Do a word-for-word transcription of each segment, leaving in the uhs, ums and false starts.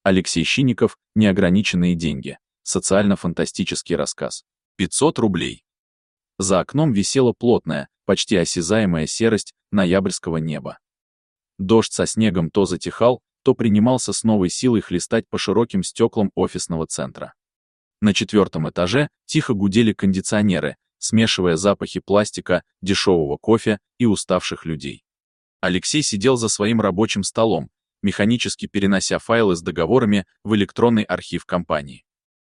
Алексей Щинников «Неограниченные деньги». Социально-фантастический рассказ. пятьсот рублей. За окном висела плотная, почти осязаемая серость ноябрьского неба. Дождь со снегом то затихал, то принимался с новой силой хлестать по широким стеклам офисного центра. На четвертом этаже тихо гудели кондиционеры, смешивая запахи пластика, дешевого кофе и уставших людей. Алексей сидел за своим рабочим столом, механически перенося файлы с договорами в электронный архив компании.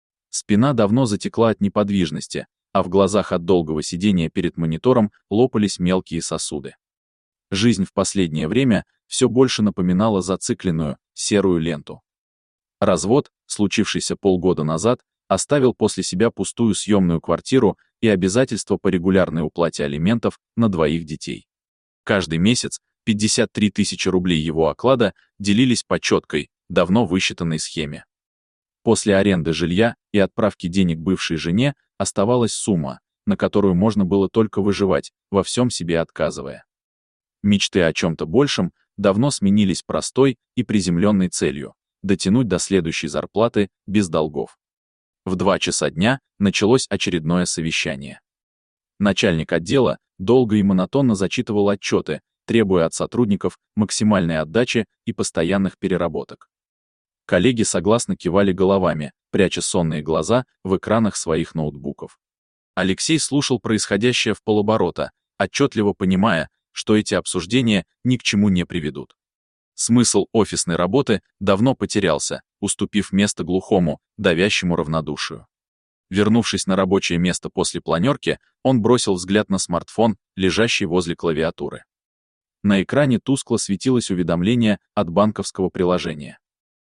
Спина давно затекла от неподвижности, а в глазах от долгого сидения перед монитором лопались мелкие сосуды. Жизнь в последнее время все больше напоминала зацикленную, серую ленту. Развод, случившийся полгода назад, оставил после себя пустую съемную квартиру и обязательства по регулярной уплате алиментов на двоих детей. Каждый месяц пятьдесят три тысячи рублей его оклада делились по четкой, давно высчитанной схеме. После аренды жилья и отправки денег бывшей жене оставалась сумма, на которую можно было только выживать, во всем себе отказывая. Мечты о чем-то большем давно сменились простой и приземленной целью – дотянуть до следующей зарплаты без долгов. В два часа дня началось очередное совещание. Начальник отдела долго и монотонно зачитывал отчеты, требуя от сотрудников максимальной отдачи и постоянных переработок. Коллеги согласно кивали головами, пряча сонные глаза в экранах своих ноутбуков. Алексей слушал происходящее в полоборота, отчетливо понимая, что эти обсуждения ни к чему не приведут. Смысл офисной работы давно потерялся, уступив место глухому, давящему равнодушию. Вернувшись на рабочее место после планерки, он бросил взгляд на смартфон, лежащий возле клавиатуры. На экране тускло светилось уведомление от банковского приложения.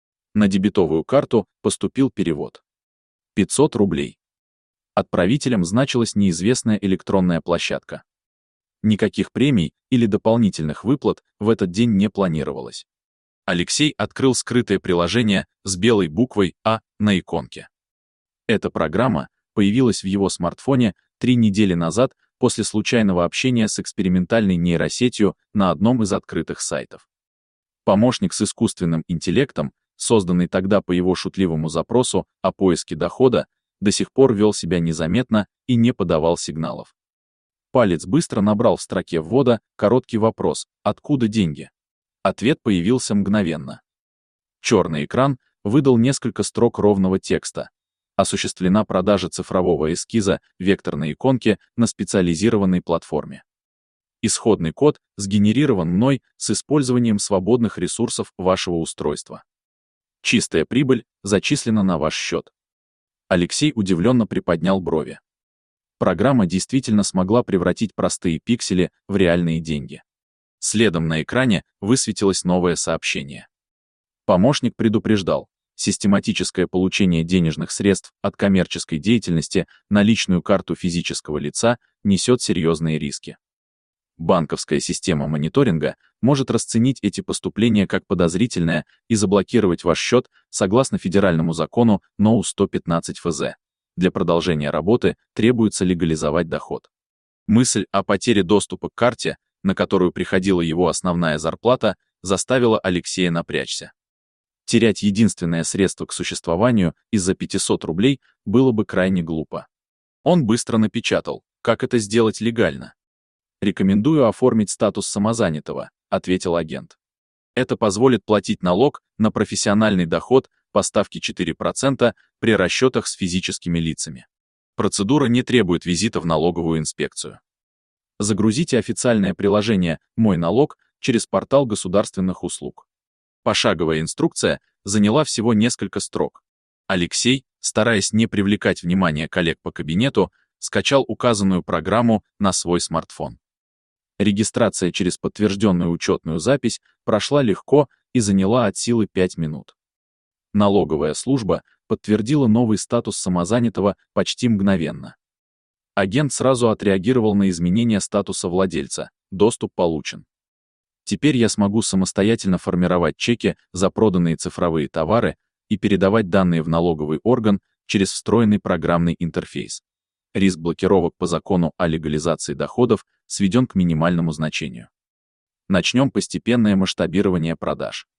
На дебетовую карту поступил перевод. пятьсот рублей. Отправителем значилась неизвестная электронная площадка. Никаких премий или дополнительных выплат в этот день не планировалось. Алексей открыл скрытое приложение с белой буквой «А» на иконке. Эта программа появилась в его смартфоне три недели назад после случайного общения с экспериментальной нейросетью на одном из открытых сайтов. Помощник с искусственным интеллектом, созданный тогда по его шутливому запросу о поиске дохода, до сих пор вел себя незаметно и не подавал сигналов. Палец быстро набрал в строке ввода короткий вопрос «Откуда деньги?». Ответ появился мгновенно. Черный экран выдал несколько строк ровного текста. Осуществлена продажа цифрового эскиза векторной иконки на специализированной платформе. Исходный код сгенерирован мной с использованием свободных ресурсов вашего устройства. Чистая прибыль зачислена на ваш счет. Алексей удивленно приподнял брови. Программа действительно смогла превратить простые пиксели в реальные деньги. Следом на экране высветилось новое сообщение. Помощник предупреждал: систематическое получение денежных средств от коммерческой деятельности на личную карту физического лица несет серьезные риски. Банковская система мониторинга может расценить эти поступления как подозрительное и заблокировать ваш счет согласно федеральному закону НОУ сто пятнадцать эф зэ. Для продолжения работы требуется легализовать доход. Мысль о потере доступа к карте, на которую приходила его основная зарплата, заставила Алексея напрячься. Терять единственное средство к существованию из-за пятисот рублей было бы крайне глупо. Он быстро напечатал: «Как это сделать легально?» «Рекомендую оформить статус самозанятого», — ответил агент. «Это позволит платить налог на профессиональный доход по ставке четыре процента при расчетах с физическими лицами. Процедура не требует визита в налоговую инспекцию. Загрузите официальное приложение «Мой налог» через портал государственных услуг». Пошаговая инструкция заняла всего несколько строк. Алексей, стараясь не привлекать внимание коллег по кабинету, скачал указанную программу на свой смартфон. Регистрация через подтвержденную учетную запись прошла легко и заняла от силы пять минут. Налоговая служба подтвердила новый статус самозанятого почти мгновенно. Агент сразу отреагировал на изменение статуса владельца. Доступ получен. Теперь я смогу самостоятельно формировать чеки за проданные цифровые товары и передавать данные в налоговый орган через встроенный программный интерфейс. Риск блокировок по закону о легализации доходов сведен к минимальному значению. Начнем постепенное масштабирование продаж.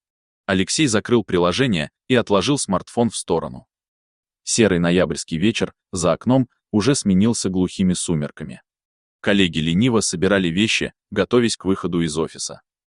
Алексей закрыл приложение и отложил смартфон в сторону. Серый ноябрьский вечер за окном уже сменился глухими сумерками. Коллеги лениво собирали вещи, готовясь к выходу из офиса.